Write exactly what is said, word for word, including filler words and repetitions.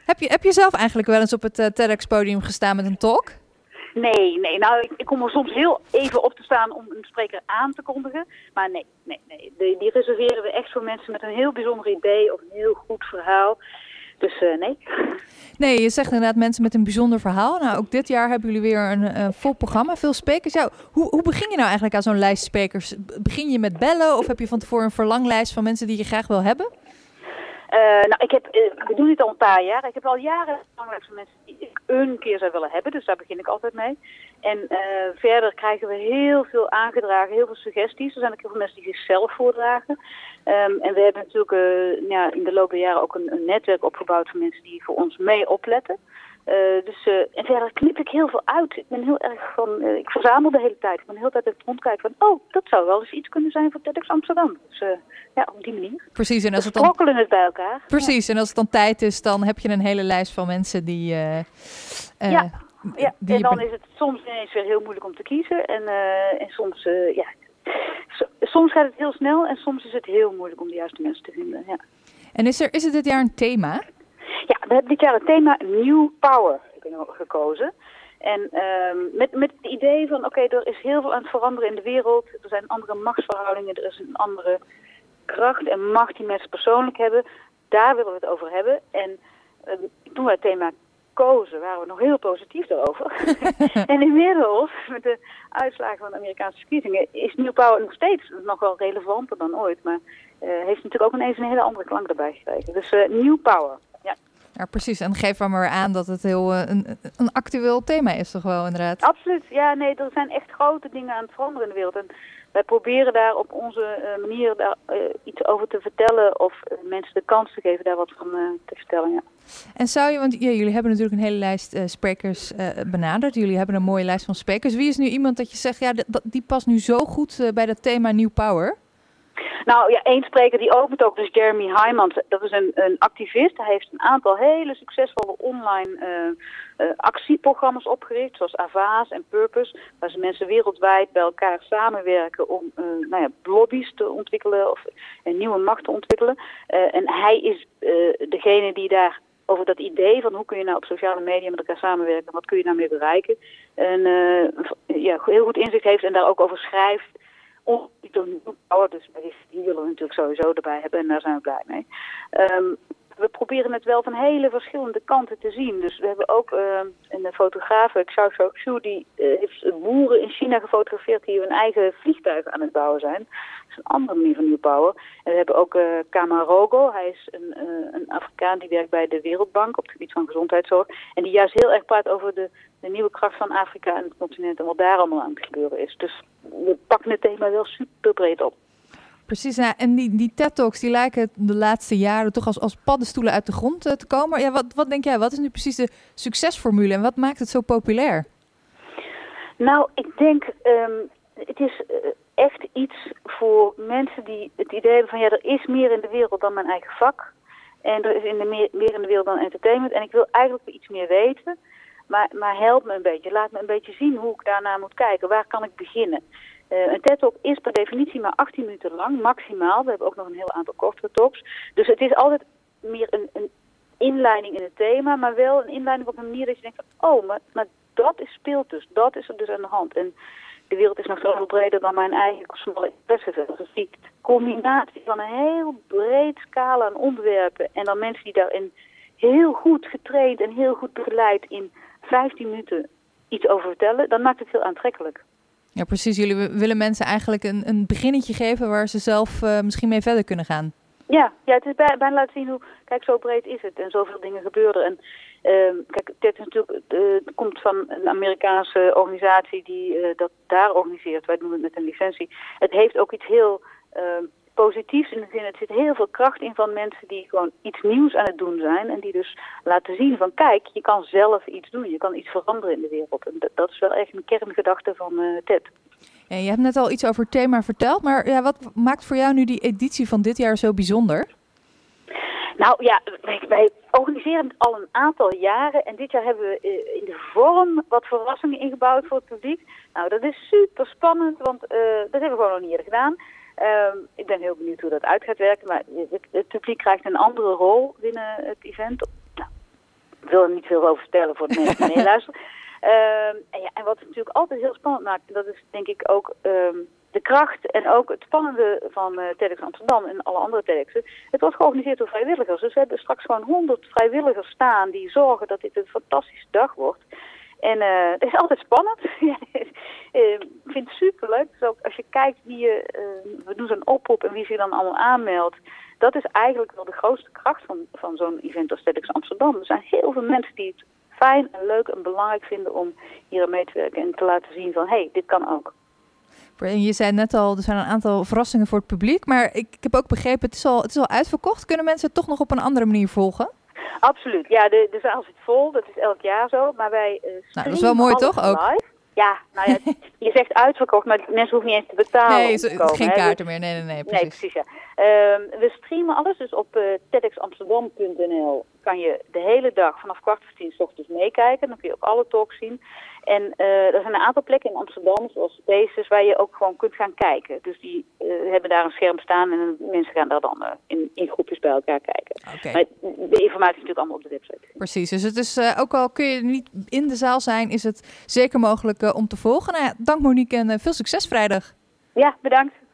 Heb je, heb je zelf eigenlijk wel eens op het uh, TEDx-podium gestaan met een talk? Nee, nee. Nou, ik, ik kom er soms heel even op te staan om een spreker aan te kondigen. Maar nee, nee, nee. Die, die reserveren we echt voor mensen met een heel bijzonder idee of een heel goed verhaal. Dus uh, nee. Nee, je zegt inderdaad mensen met een bijzonder verhaal. Nou, ook dit jaar hebben jullie weer een uh, vol programma, veel sprekers. Ja, hoe, hoe begin je nou eigenlijk aan zo'n lijst sprekers? Begin je met bellen of heb je van tevoren een verlanglijst van mensen die je graag wil hebben? Uh, nou, ik heb, uh, we doen dit al een paar jaar. Ik heb al jaren belangrijkste mensen die ik een keer zou willen hebben. Dus daar begin ik altijd mee. En uh, verder krijgen we heel veel aangedragen, heel veel suggesties. Er zijn ook heel veel mensen die zichzelf voordragen. Um, en we hebben natuurlijk uh, ja, in de loop der jaren ook een, een netwerk opgebouwd van mensen die voor ons mee opletten. Uh, dus, uh, en verder knip ik heel veel uit. Ik ben heel erg van, uh, ik verzamel de hele tijd. Ik ben de hele tijd aan het rondkijken van, oh, dat zou wel eens iets kunnen zijn voor TEDx Amsterdam. Dus uh, ja, op die manier. Precies. En als we het dan sprokkelen het bij elkaar. Precies. Ja. En als het dan tijd is, dan heb je een hele lijst van mensen die... Uh, uh, ja, ja. Die en dan ben... is het soms ineens weer heel moeilijk om te kiezen. En, uh, en soms, uh, ja, soms gaat het heel snel en soms is het heel moeilijk om de juiste mensen te vinden. Ja. En is er, is er dit jaar een thema? Ja, we hebben dit jaar het thema New Power gekozen. En um, met, met het idee van, oké, okay, er is heel veel aan het veranderen in de wereld. Er zijn andere machtsverhoudingen, er is een andere kracht en macht die mensen persoonlijk hebben. Daar willen we het over hebben. En um, toen we het thema kozen, waren we nog heel positief daarover. En inmiddels, met de uitslagen van de Amerikaanse verkiezingen, is New Power nog steeds nog wel relevanter dan ooit. Maar uh, heeft natuurlijk ook ineens een hele andere klank erbij gekregen. Dus uh, New Power, ja. Ja, precies. En geef maar maar aan dat het heel uh, een, een actueel thema is, toch wel, inderdaad? Absoluut. Ja, nee, er zijn echt grote dingen aan het veranderen in de wereld. En wij proberen daar op onze uh, manier daar, uh, iets over te vertellen of uh, mensen de kans te geven daar wat van uh, te vertellen, ja. En zou je, want ja, jullie hebben natuurlijk een hele lijst uh, sprekers uh, benaderd. Jullie hebben een mooie lijst van sprekers. Wie is nu iemand dat je zegt, ja, d- die past nu zo goed uh, bij dat thema New Power? Nou ja, één spreker die opent ook, dus Jeremy Heimans. Dat is een, een activist. Hij heeft een aantal hele succesvolle online uh, uh, actieprogramma's opgericht, zoals Avaaz en Purpose, waar ze mensen wereldwijd bij elkaar samenwerken om uh, nou ja, lobby's te ontwikkelen of een nieuwe macht te ontwikkelen. Uh, en hij is uh, degene die daar over dat idee van hoe kun je nou op sociale media met elkaar samenwerken, wat kun je daarmee bereiken, en uh, ja, heel goed inzicht heeft en daar ook over schrijft. Ongeveer, dus die willen we natuurlijk sowieso erbij hebben en daar zijn we blij mee. Um, we proberen het wel van hele verschillende kanten te zien. Dus we hebben ook uh, een fotograaf, Xiao Xiaoxu, die uh, heeft boeren in China gefotografeerd die hun eigen vliegtuigen aan het bouwen zijn. Dat is een andere manier van New Power. En we hebben ook uh, Kamarogo, hij is een, uh, een Afrikaan die werkt bij de Wereldbank op het gebied van gezondheidszorg. En die juist heel erg praat over de, de nieuwe kracht van Afrika en het continent en wat daar allemaal aan het gebeuren is. Dus we pakken het thema wel super breed op. Precies, ja, en die, die TED-talks die lijken de laatste jaren toch als, als paddenstoelen uit de grond uh, te komen. Ja, wat, wat denk jij, wat is nu precies de succesformule en wat maakt het zo populair? Nou, ik denk, um, het is uh, echt iets voor mensen die het idee hebben van, ja, er is meer in de wereld dan mijn eigen vak. En er is in de meer, meer in de wereld dan entertainment. En ik wil eigenlijk iets meer weten, maar, maar help me een beetje. Laat me een beetje zien hoe ik daarnaar moet kijken. Waar kan ik beginnen? Uh, een TED-talk is per definitie maar achttien minuten lang, maximaal. We hebben ook nog een heel aantal kortere talks. Dus het is altijd meer een, een inleiding in het thema, maar wel een inleiding op een manier dat je denkt van, oh, maar, maar dat is speelt dus. Dat is er dus aan de hand. En de wereld is nog zoveel breder dan mijn eigen smalle interesseveld. Dus die combinatie van een heel breed scala aan onderwerpen en dan mensen die daarin heel goed getraind en heel goed begeleid in vijftien minuten iets over vertellen, dan maakt het heel aantrekkelijk. Ja, precies. Jullie willen mensen eigenlijk een, een beginnetje geven waar ze zelf uh, misschien mee verder kunnen gaan. Ja, ja, het is bij, bijna laten zien hoe, kijk, zo breed is het en zoveel dingen gebeuren. En uh, kijk, TED is natuurlijk, uh, het komt van een Amerikaanse organisatie die uh, dat daar organiseert. Wij doen het met een licentie. Het heeft ook iets heel uh, positiefs in de zin, het zit heel veel kracht in van mensen die gewoon iets nieuws aan het doen zijn. En die dus laten zien van, kijk, je kan zelf iets doen. Je kan iets veranderen in de wereld. En dat, dat is wel echt een kerngedachte van uh, TED. Ja, je hebt net al iets over het thema verteld, maar ja, wat maakt voor jou nu die editie van dit jaar zo bijzonder? Nou ja, wij, wij organiseren het al een aantal jaren en dit jaar hebben we uh, in de vorm wat verrassingen ingebouwd voor het publiek. Nou, dat is super spannend, want uh, dat hebben we gewoon nog niet eerder gedaan. Uh, ik ben heel benieuwd hoe dat uit gaat werken, maar het, het publiek krijgt een andere rol binnen het event. Nou, wil er niet veel over vertellen voor de mensen die meeluisteren. Um, en, ja, en wat het natuurlijk altijd heel spannend maakt, en dat is denk ik ook um, de kracht en ook het spannende van uh, TEDx Amsterdam en alle andere TEDx'en. Het wordt georganiseerd door vrijwilligers. Dus we hebben straks gewoon honderd vrijwilligers staan die zorgen dat dit een fantastische dag wordt. En uh, het is altijd spannend. Ik vind het superleuk. Dus ook als je kijkt wie je, uh, we doen zo'n oproep en wie zich dan allemaal aanmeldt. Dat is eigenlijk wel de grootste kracht van, van zo'n event als TEDx Amsterdam. Er zijn heel veel mensen die het fijn en leuk en belangrijk vinden om hier aan mee te werken en te laten zien van, hé, hey, dit kan ook. En je zei net al, er zijn een aantal verrassingen voor het publiek, maar ik, ik heb ook begrepen, het is, al, het is al uitverkocht. Kunnen mensen het toch nog op een andere manier volgen? Absoluut. Ja, de, de zaal zit vol. Dat is elk jaar zo. Maar wij uh, nou, dat is wel mooi toch ook? Live. Ja, nou ja, je zegt uitverkocht, maar mensen hoeven niet eens te betalen. Nee, zo, om te komen, geen hè? kaarten meer. Nee, nee, nee, precies. Nee, precies ja. Uh, we streamen alles, dus op uh, TEDx Amsterdam punt n l kan je de hele dag vanaf kwart voor tien 's ochtends meekijken. Dan kun je ook alle talks zien. En uh, er zijn een aantal plekken in Amsterdam, zoals deze, waar je ook gewoon kunt gaan kijken. Dus die uh, hebben daar een scherm staan en mensen gaan daar dan uh, in, in groepjes bij elkaar kijken. Okay. Maar de informatie is natuurlijk allemaal op de website. Precies, dus het is, uh, ook al kun je niet in de zaal zijn, is het zeker mogelijk uh, om te volgen. Nou ja, dank Monique en uh, veel succes vrijdag. Ja, bedankt.